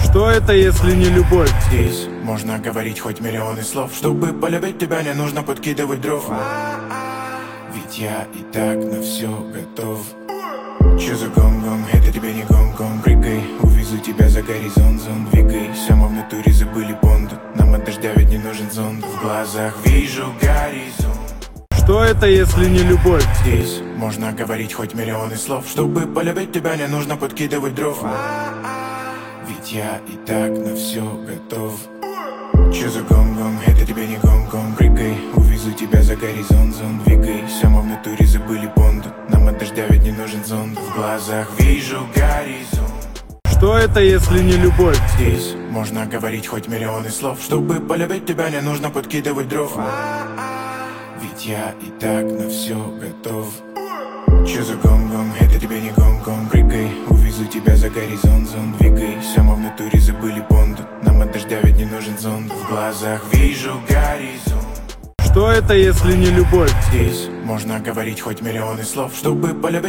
Что это, если не любовь? Здесь можно говорить хоть миллионы слов. Чтобы полюбить тебя, не нужно подкидывать дров. Ведь я и так на все готов. Чё за гон-гон? Это тебе не гон-гон. Прыгай, увезу тебя за горизонт. Зон двигайся, мы в натуре забыли Бонду. Нам от дождя ведь не нужен зонт. В глазах вижу горизонт. Что это, если не любовь? Здесь можно говорить хоть миллионы слов. Чтобы полюбить тебя, не нужно подкидывать дров. Ведь я и так на все готов. Чё за гон-гон? Это тебе не гон-гон. Прыгай, увезу тебя за горизонт. Зон двигайся, мы в натуре забыли Бонду. Нам от дождя ведь не нужен зонт. В глазах вижу горизонт. Что это, если не любовь? Здесь можно говорить хоть миллионы слов. Чтобы полюбить тебя, не нужно подкидывать дров. Ведь я и так на все готов. Чё за гон-гон? Это тебе не гон-гон. Прыгай, увезу тебя за горизонт. Зон двигайся, мы в натуре забыли Бонду. Нам от дождя ведь не нужен зонт. В глазах вижу горизонт. Что это, если не любовь? Здесь можно говорить хоть миллионы слов. Чтобы полюбить